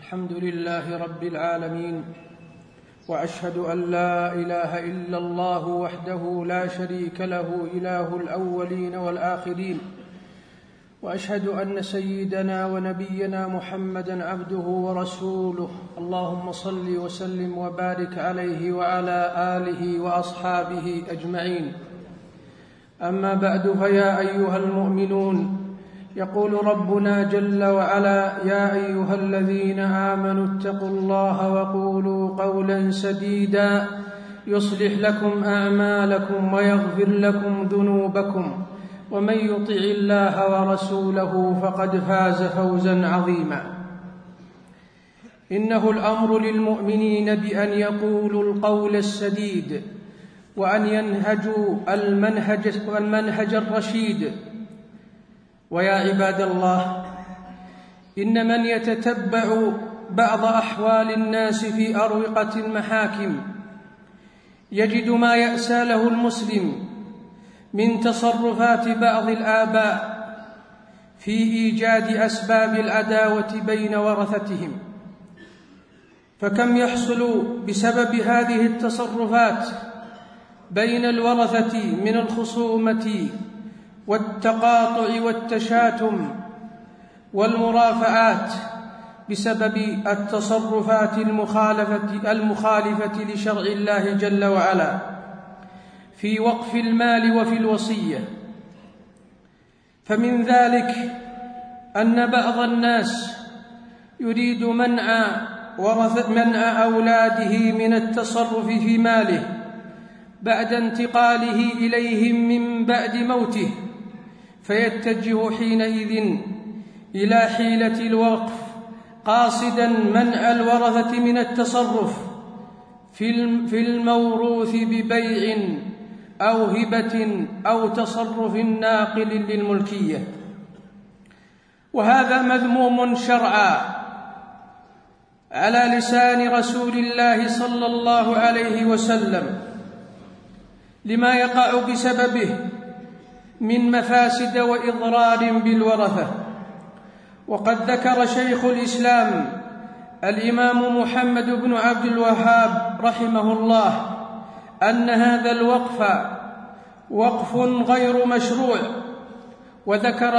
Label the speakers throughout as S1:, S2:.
S1: الحمد لله رب العالمين، وأشهد أن لا إله إلا الله وحده لا شريك له إله الأولين والآخرين، وأشهد أن سيدنا ونبينا محمدًا عبده ورسوله، اللهم صل وسلم وبارك عليه وعلى آله وأصحابه أجمعين. أما بعد، فيا أيها المؤمنون، يقول ربنا جل وعلا: يا أيها الذين آمنوا اتقوا الله وقولوا قولا سديدا يصلح لكم أعمالكم ويغفر لكم ذنوبكم، ومن يطع الله ورسوله فقد فاز فوزا عظيما. إنه الأمر للمؤمنين بأن يقولوا القول السديد، وأن ينهجوا المنهج الرشيد. ويا عباد الله، إن من يتتبع بعض أحوال الناس في أروقة المحاكم يجد ما يأسى له المسلم من تصرفات بعض الآباء في إيجاد أسباب العداوة بين ورثتهم. فكم يحصل بسبب هذه التصرفات بين الورثة من الخصومة والتقاطع والتشاتم والمرافعات بسبب التصرفات المخالفة لشرع الله جل وعلا في وقف المال وفي الوصية. فمن ذلك أن بعض الناس يريد منع أولاده من التصرف في ماله بعد انتقاله إليهم من بعد موته، فيتجه حينئذ إلى حيلة الوقف قاصدا منع الورثة من التصرف في الموروث ببيع أو هبة أو تصرف ناقل للملكية. وهذا مذموم شرعا على لسان رسول الله صلى الله عليه وسلم، لما يقع بسببه من مفاسد وإضرار بالورثة. وقد ذكر شيخ الإسلام الإمام محمد بن عبد الوهاب رحمه الله أن هذا الوقف وقف غير مشروع، وذكر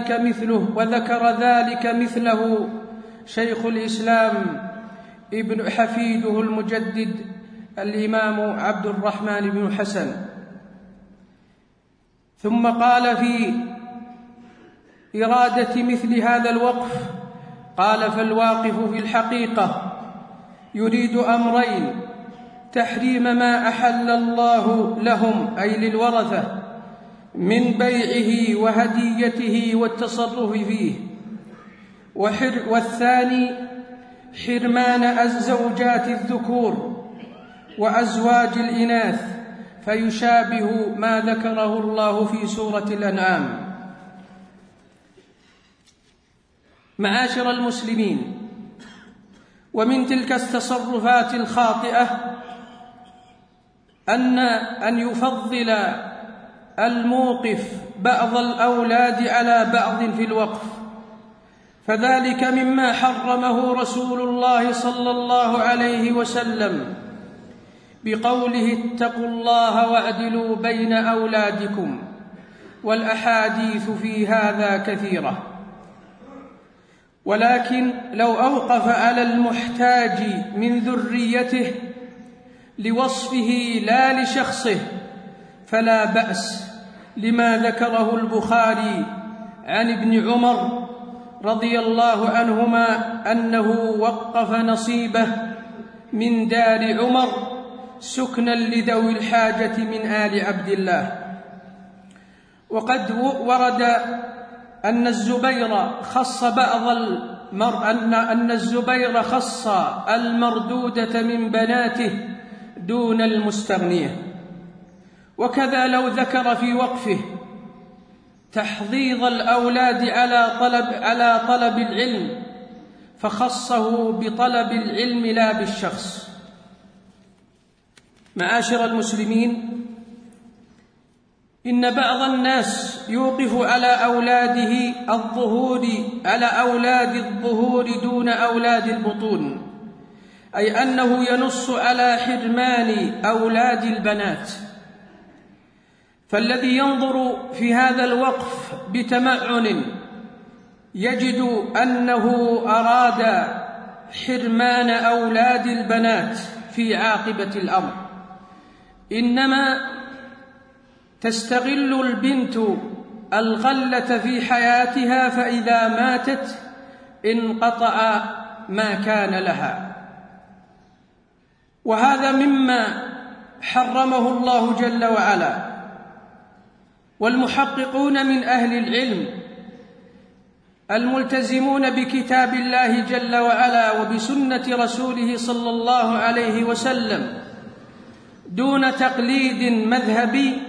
S1: ذلك مثله شيخ الإسلام ابن حفيده المجدد الإمام عبد الرحمن بن حسن. ثم قال في إرادة مثل هذا الوقف، قال: فالواقف في الحقيقة يريد أمرين: تحريم ما أحل الله لهم أي للورثة من بيعه وهديته والتصرف فيه، والثاني حرمان الزوجات الذكور وأزواج الإناث، فيشابه ما ذكره الله في سورة الأنعام. معاشر المسلمين، ومن تلك التصرفات الخاطئة أن يفضل الموقف بعض الأولاد على بعض في الوقف، فذلك مما حرمه رسول الله صلى الله عليه وسلم بقوله: اتقوا الله واعدلوا بين أولادكم، والأحاديث في هذا كثيرة. ولكن لو أوقف على المحتاج من ذريته لوصفه لا لشخصه فلا بأس، لما ذكره البخاري عن ابن عمر رضي الله عنهما أنه وقف نصيبه من دار عمر سكنا لذوي الحاجة من آل عبد الله. وقد ورد أن الزبير خص المردودة من بناته دون المستغنية. وكذا لو ذكر في وقفه تحضيض الأولاد على طلب العلم فخصه بطلب العلم لا بالشخص. معاشر المسلمين، إن بعض الناس يوقف على أولاد الظهور دون أولاد البطون، أي أنه ينص على حرمان أولاد البنات. فالذي ينظر في هذا الوقف بتمعن يجد أنه أراد حرمان أولاد البنات في عاقبة الأمر. إنما تستغل البنت الغلة في حياتها، فإذا ماتت انقطع ما كان لها، وهذا مما حرمه الله جل وعلا. والمحققون من أهل العلم الملتزمون بكتاب الله جل وعلا وبسنة رسوله صلى الله عليه وسلم دون تقليد مذهبي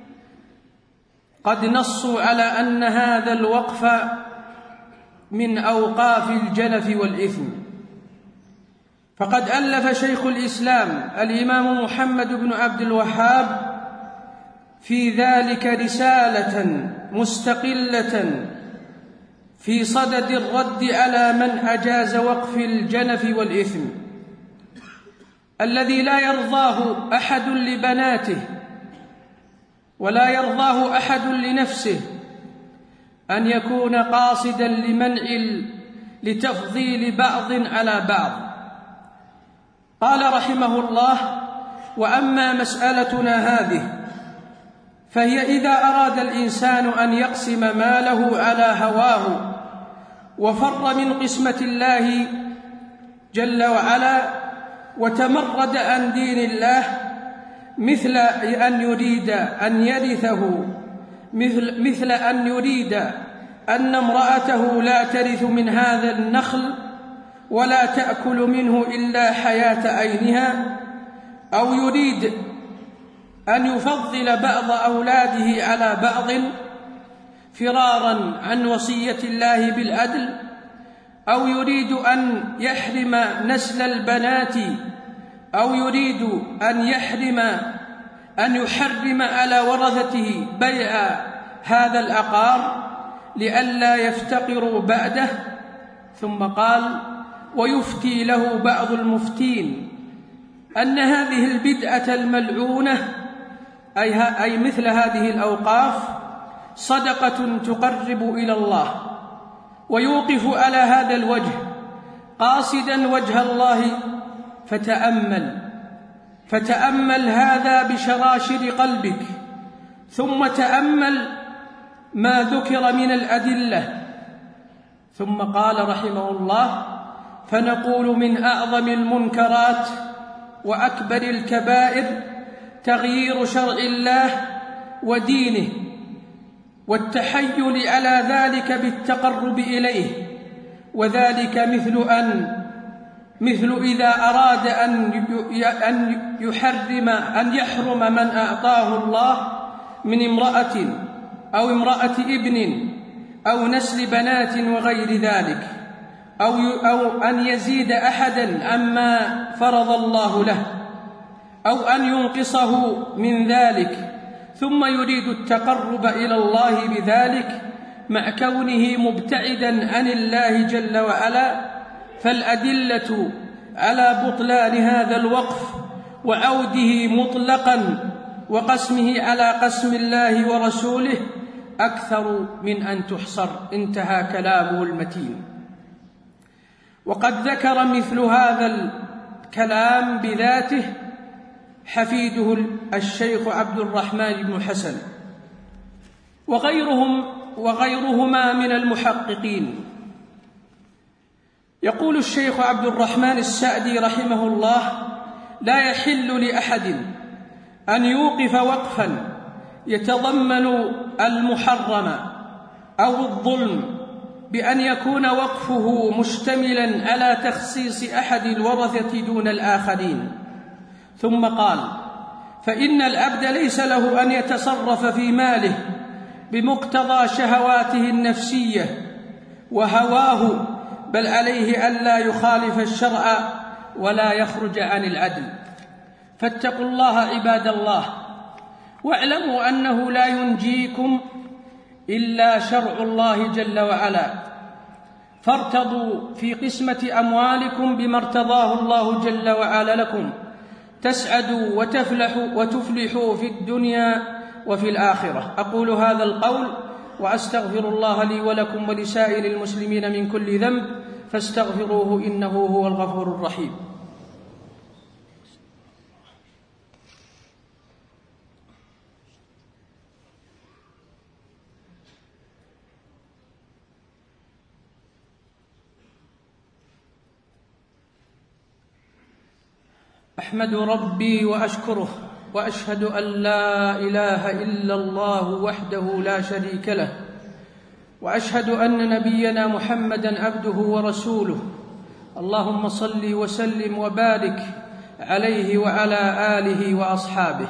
S1: قد نصوا على أن هذا الوقف من أوقاف الجنف والإثم. فقد ألف شيخ الإسلام الإمام محمد بن عبد الوهاب في ذلك رسالة مستقلة في صدد الرد على من أجاز وقف الجنف والإثم، الذي لا يرضاه أحد لبناته ولا يرضاه أحد لنفسه أن يكون قاصدا لتفضيل بعض على بعض. قال رحمه الله: وأما مسألتنا هذه فهي إذا أراد الإنسان أن يقسم ماله على هواه وفر من قسمة الله جل وعلا وتمرد عن دين الله، مثل أن يريد أن يرثه، مثل أن يريد أن امرأته لا ترث من هذا النخل ولا تأكل منه إلا حياة عينها، أو يريد أن يفضل بعض أولاده على بعض فرارا عن وصية الله بالعدل، أو يريد أن يحرم نسل البنات، أو يريد أن يحرم على ورثته بيع هذا العقار لئلا يفتقروا بعده. ثم قال: ويفتي له بعض المفتين أن هذه البدعة الملعونة، أي مثل هذه الأوقاف، صدقة تقرب إلى الله، ويوقف على هذا الوجه قاصدا وجه الله. فتأمل هذا بشراشر قلبك، ثم تأمل ما ذكر من الأدلة. ثم قال رحمه الله: فنقول من أعظم المنكرات وأكبر الكبائر تغيير شرع الله ودينه والتحيل على ذلك بالتقرب إليه، وذلك مثل إذا أراد أن يحرم من أعطاه الله من امرأة أو امرأة ابن أو نسل بنات وغير ذلك، أو أن يزيد أحدا عما فرض الله له، أو أن ينقصه من ذلك، ثم يريد التقرب إلى الله بذلك مع كونه مبتعدا عن الله جل وعلا. فالأدلة على بطلان هذا الوقف وعوده مطلقا وقسمه على قسم الله ورسوله أكثر من أن تحصر. انتهى كلامه المتين. وقد ذكر مثل هذا الكلام بذاته حفيده الشيخ عبد الرحمن بن حسن وغيرهما من المحققين. يقول الشيخ عبد الرحمن السعدي رحمه الله: لا يحل لأحد أن يوقف وقفا يتضمن المحرم أو الظلم بأن يكون وقفه مشتملا على تخصيص أحد الورثة دون الآخرين. ثم قال: فإن العبد ليس له أن يتصرف في ماله بمقتضى شهواته النفسية وهواه، بل عليه ألا يخالف الشرع ولا يخرج عن العدل. فاتقوا الله عباد الله، واعلموا أنه لا ينجيكم إلا شرع الله جل وعلا، فارتضوا في قسمة أموالكم بما ارتضاه الله جل وعلا لكم، تسعدوا وتفلحوا في الدنيا وفي الآخرة. أقول هذا القول وأستغفر الله لي ولكم ولسائر المسلمين من كل ذنب، فاستغفروه إنه هو الغفور الرحيم. أحمد ربي وأشكره، وأشهد أن لا إله إلا الله وحده لا شريك له، وأشهد أن نبينا محمدًا عبده ورسوله. اللهم صل وسلم وبارك عليه وعلى آله وأصحابه.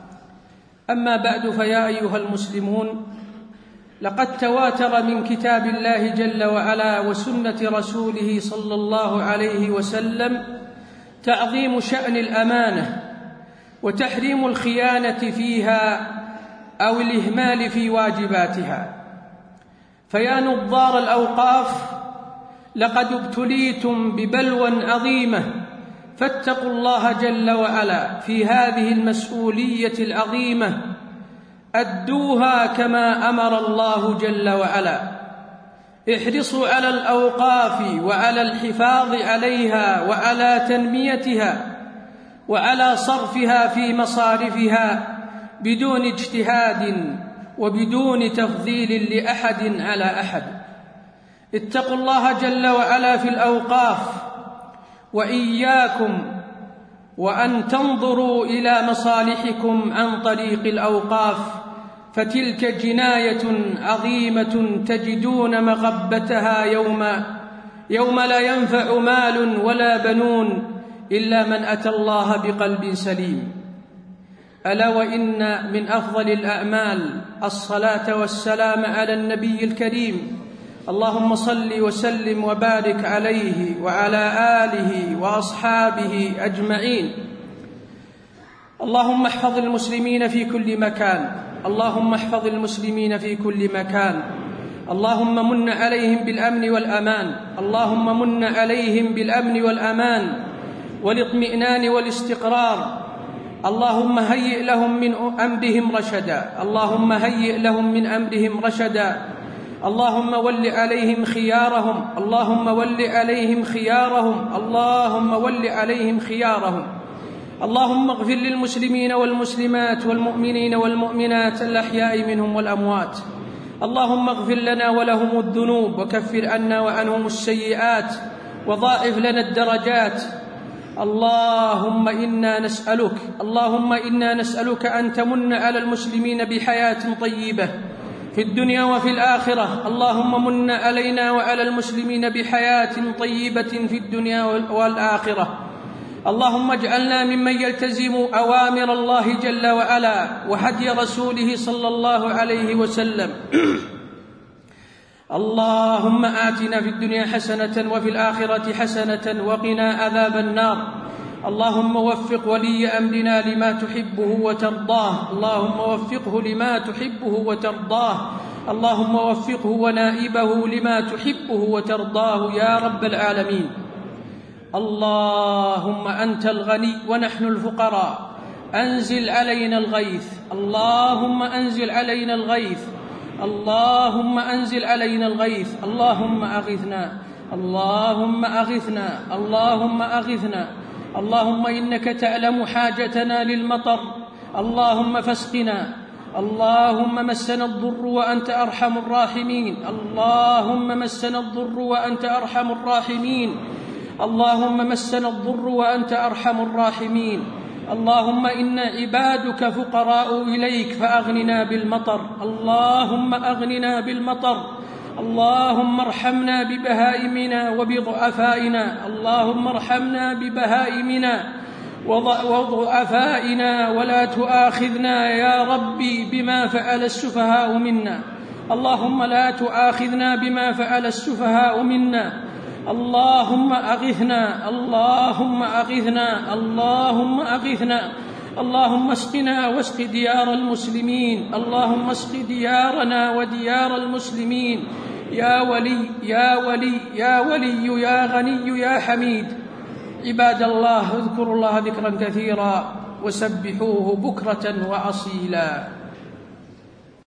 S1: أما بعد، فيا أيها المسلمون، لقد تواتر من كتاب الله جل وعلا وسنة رسوله صلى الله عليه وسلم تعظيم شأن الأمانة وتحريم الخيانة فيها أو الإهمال في واجباتها. فيا نظار الأوقاف، لقد ابتليتم ببلوى عظيمة، فاتقوا الله جل وعلا في هذه المسؤولية العظيمة، أدوها كما أمر الله جل وعلا. احرصوا على الأوقاف وعلى الحفاظ عليها وعلى تنميتها وعلى صرفها في مصارفها بدون اجتهاد وبدون تفضيل لأحد على أحد. اتقوا الله جل وعلا في الأوقاف، وإياكم وأن تنظروا إلى مصالحكم عن طريق الأوقاف، فتلك جناية عظيمة تجدون مغبتها يوم لا ينفع مال ولا بنون إلا من أتى الله بقلب سليم. ألا وإن من أفضل الأعمال الصلاة والسلام على النبي الكريم، اللهم صل وسلم وبارك عليه وعلى آله وأصحابه أجمعين. اللهم احفظ المسلمين في كل مكان، اللهم احفظ المسلمين في كل مكان. اللهم من عليهم بالأمن والأمان، اللهم من عليهم بالأمن والأمان والاطمئنان والاستقرار. اللهم هيئ لهم من أمرهم رشدا، اللهم هيئ لهم من أمرهم رشدا. اللهم ول عليهم خيارهم، اللهم ول عليهم خيارهم، اللهم ول عليهم خيارهم. اللهم اغفر للمسلمين والمسلمات والمؤمنين والمؤمنات الأحياء منهم والأموات. اللهم اغفر لنا ولهم الذنوب، وكفر عنا وعنهم السيئات، وضاعف لنا الدرجات. اللهم إنا نسألك أن تمن على المسلمين بحياة طيبة في الدنيا وفي الآخرة. اللهم من علينا وعلى المسلمين بحياة طيبة في الدنيا والآخرة. اللهم اجعلنا ممن يلتزم أوامر الله جل وعلا وهدي رسوله صلى الله عليه وسلم. اللهم آتنا في الدنيا حسنة وفي الآخرة حسنة وقنا عذاب النار. اللهم وفق ولي أمرنا لما تحبه وترضاه، اللهم وفقه لما تحبه وترضاه، اللهم وفقه ونائبه لما تحبه وترضاه يا رب العالمين. اللهم أنت الغني ونحن الفقراء، أنزل علينا الغيث، اللهم أنزل علينا الغيث، اللهم أنزل علينا الغيث. اللهم أغثنا، اللهم أغثنا، اللهم أغثنا. اللهم إنك تعلم حاجتنا للمطر، اللهم فاسقنا. اللهم مسنا الضر وأنت أرحم الراحمين، اللهم مسنا الضر وأنت أرحم الراحمين، اللهم مسنا الضر وأنت أرحم الراحمين. اللهم إنا عبادك فقراء إليك فأغننا بالمطر، اللهم أغننا بالمطر. اللهم ارحمنا ببهائمنا وبضعفائنا، اللهم ارحمنا ببهائمنا وضعفائنا، ولا تؤاخذنا يا ربي بما فعل السفهاء منا. اللهم لا تؤاخذنا بما فعل السفهاء منا. اللهم أغثنا، اللهم أغثنا، اللهم أغثنا. اللهم اسقنا واسق ديار المسلمين، اللهم اسق ديارنا وديار المسلمين، يا ولي يا ولي يا ولي يا غني يا حميد. عباد الله، اذكروا الله ذكرا كثيرا وسبحوه بكرة وأصيلا.